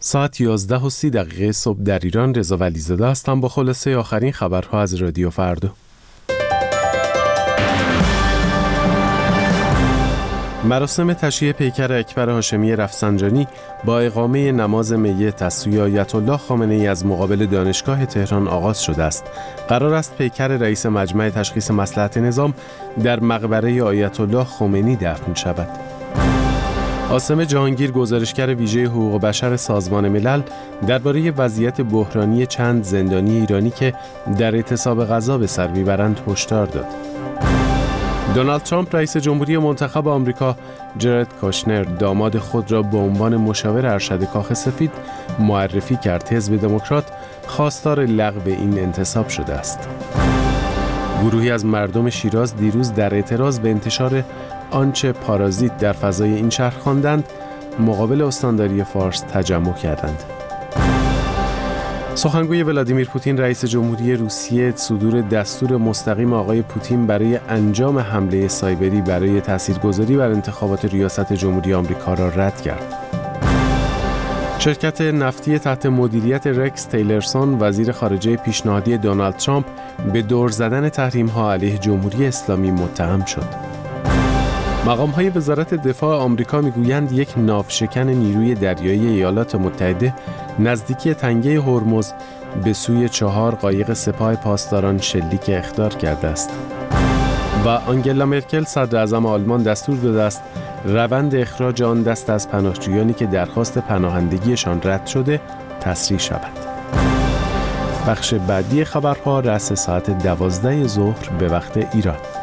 ساعت 11:30 صبح در ایران. رضا ولیزاده هستم با خلاصه آخرین خبرها از رادیو فردا. مراسم تشییع پیکر اکبر هاشمی رفسنجانی با اقامه نماز میت از سوی آیت الله خامنه‌ای از مقابل دانشگاه تهران آغاز شده است. قرار است پیکر رئیس مجمع تشخیص مصلحت نظام در مقبره آیت الله خمینی دفن شود. عاصم جهانگیر، گزارشگر ویژه حقوق بشر سازمان ملل، درباره وضعیت بحرانی چند زندانی ایرانی که در اعتصاب غذا به سر میبرند هشدار داد. دونالد ترامپ رئیس جمهوری منتخب آمریکا جرد کاشنر داماد خود را به عنوان مشاور ارشد کاخ سفید معرفی کرد. حزب دموکرات خواستار لغو این انتصاب شده است. گروهی از مردم شیراز دیروز در اعتراض به انتشار آنچه پارازیت در فضای این شهر خواندند مقابل استانداری فارس تجمع کردند. سخنگوی ولادیمیر پوتین رئیس جمهوری روسیه صدور دستور مستقیم آقای پوتین برای انجام حمله سایبری برای تاثیرگذاری بر انتخابات ریاست جمهوری آمریکا را رد کرد. شرکت نفتی تحت مدیریت رکس تیلرسون وزیر خارجه پیشنهادی دونالد ترامپ به دور زدن تحریم‌ها علیه جمهوری اسلامی متهم شد. مقام‌های وزارت دفاع آمریکا می‌گویند یک ناوشکن نیروی دریایی ایالات متحده نزدیکی تنگه هرمز به سوی 4 قایق سپاه پاسداران شلیک اخطار کرده است. و آنگلا مرکل صدر اعظم آلمان دستور داده است روند اخراج آن دست از پناهجویانی که درخواست پناهندگیشان رد شده تسریع شود. بخش بعدی خبرها رأس ساعت 12 ظهر به وقت ایران.